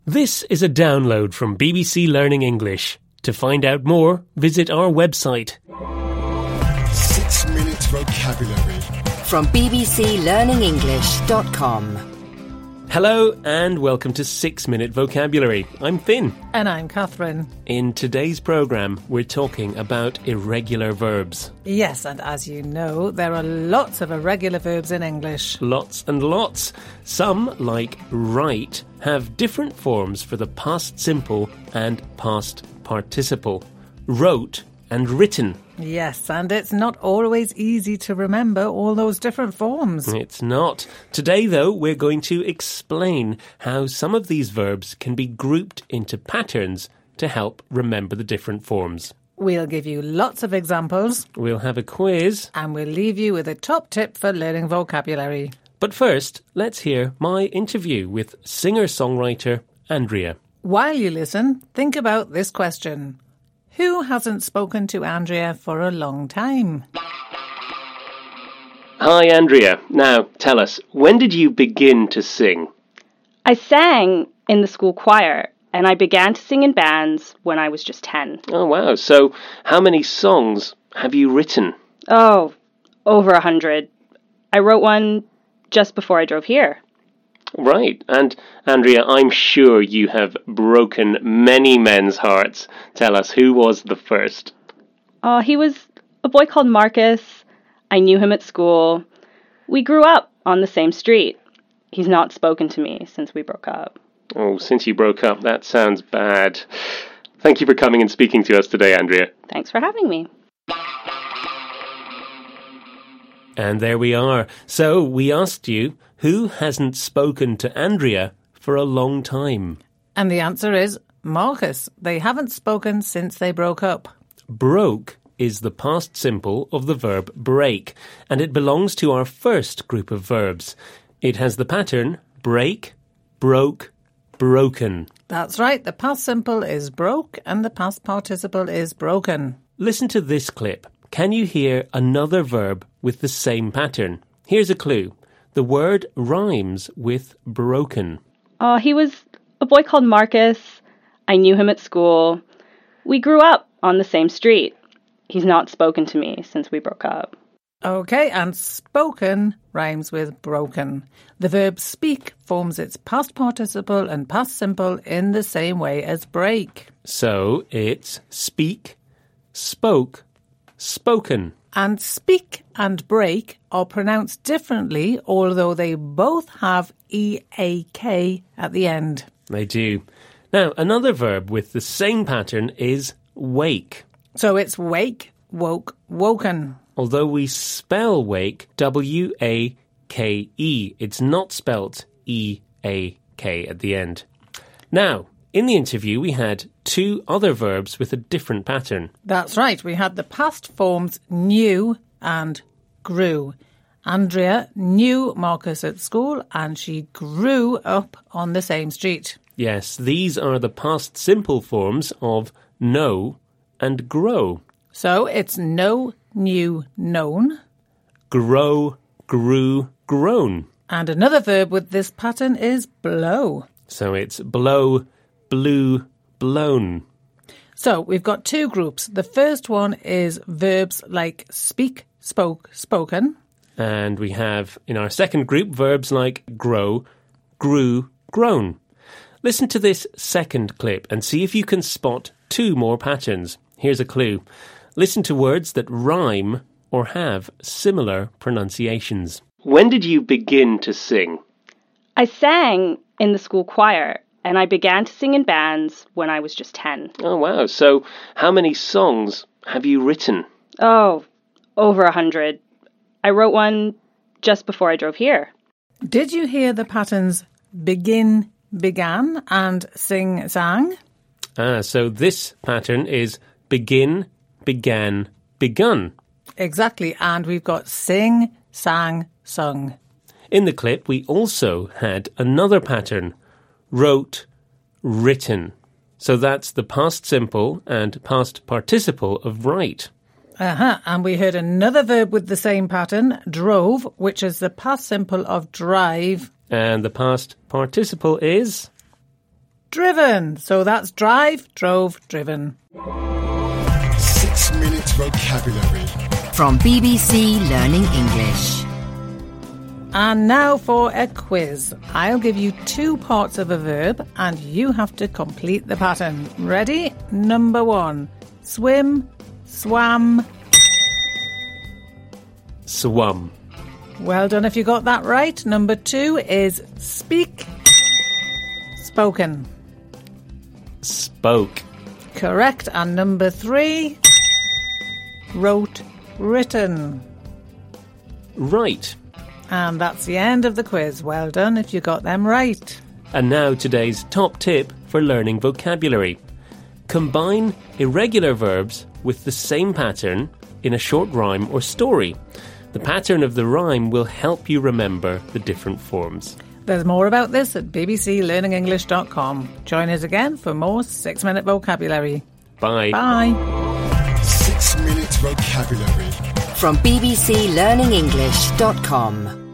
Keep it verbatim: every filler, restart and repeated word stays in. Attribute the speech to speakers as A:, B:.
A: This is a download from B B C Learning English. To find out more, visit our website.
B: Six Minute Vocabulary
C: from b b c learning english dot com.
A: Hello and welcome to Six Minute Vocabulary. I'm Finn.
D: And I'm Catherine.
A: In today's programme, we're talking about irregular verbs.
D: Yes, and as you know, there are lots of irregular verbs in English.
A: Lots and lots. Some, like write, have different forms for the past simple and past participle. Wrote and written.
D: Yes, and it's not always easy to remember all those different forms.
A: It's not. Today, though, we're going to explain how some of these verbs can be grouped into patterns to help remember the different forms.
D: We'll give you lots of examples.
A: We'll have a quiz.
D: And we'll leave you with a top tip for learning vocabulary.
A: But first, let's hear my interview with singer-songwriter Andrea.
D: While you listen, think about this question. Who hasn't spoken to Andrea for a long time?
A: Hi, Andrea. Now, tell us, when did you begin to sing?
E: I sang in the school choir, and I began to sing in bands when I was just ten.
A: Oh, wow. So, how many songs have you written?
E: Oh, over a hundred. I wrote one just before I drove here.
A: Right. And, Andrea, I'm sure you have broken many men's hearts. Tell us, who was the first?
E: Uh, he was a boy called Marcus. I knew him at school. We grew up on the same street. He's not spoken to me since we broke up.
A: Oh, since you broke up, that sounds bad. Thank you for coming and speaking to us today, Andrea.
E: Thanks for having me.
A: And there we are. So, we asked you, who hasn't spoken to Andrea for a long time?
D: And the answer is Marcus. They haven't spoken since they broke up.
A: Broke is the past simple of the verb break, and it belongs to our first group of verbs. It has the pattern break, broke, broken.
D: That's right. The past simple is broke and the past participle is broken.
A: Listen to this clip. Can you hear another verb with the same pattern? Here's a clue. The word rhymes with broken.
E: Uh, he was a boy called Marcus. I knew him at school. We grew up on the same street. He's not spoken to me since we broke up.
D: Okay, and spoken rhymes with broken. The verb speak forms its past participle and past simple in the same way as break.
A: So it's speak, spoke, spoken.
D: And speak and break are pronounced differently, although they both have E A K at the end.
A: They do. Now, another verb with the same pattern is wake.
D: So it's wake, woke, woken.
A: Although we spell wake W A K E, it's not spelt E A K at the end. Now, in the interview, we had two other verbs with a different pattern.
D: That's right. We had the past forms knew and grew. Andrea knew Marcus at school and she grew up on the same street.
A: Yes, these are the past simple forms of know and grow.
D: So it's know, knew, known.
A: Grow, grew, grown.
D: And another verb with this pattern is blow.
A: So it's blow, blew, blown.
D: So we've got two groups. The first one is verbs like speak, spoke, spoken.
A: And we have in our second group verbs like grow, grew, grown. Listen to this second clip and see if you can spot two more patterns. Here's a clue. Listen to words that rhyme or have similar pronunciations. When did you begin to sing?
E: I sang in the school choir, and I began to sing in bands when I was just ten.
A: Oh, wow. So how many songs have you written?
E: Oh, over a hundred. I wrote one just before I drove here.
D: Did you hear the patterns begin, began, and sing, sang?
A: Ah, so this pattern is begin, began, begun.
D: Exactly, and we've got sing, sang, sung.
A: In the clip, we also had another pattern, wrote, written. So that's the past simple and past participle of write.
D: Uh-huh, and we heard another verb with the same pattern, drove, which is the past simple of drive.
A: And the past participle is?
D: driven. So that's drive, drove, driven.
B: Six minutes vocabulary.
C: From B B C Learning English.
D: And now for a quiz. I'll give you two parts of a verb and you have to complete the pattern. Ready? Number one. Swim, swam.
A: Swum.
D: Well done if you got that right. Number two is speak, spoken.
A: Spoke.
D: Correct. And number three, wrote, written.
A: Right.
D: And that's the end of the quiz. Well done if you got them right.
A: And now today's top tip for learning vocabulary. Combine irregular verbs with the same pattern in a short rhyme or story. The pattern of the rhyme will help you remember the different forms.
D: There's more about this at b b c learning english dot com. Join us again for more six-minute vocabulary.
A: Bye.
D: Bye.
B: Six minutes vocabulary.
C: From b b c learning english dot com.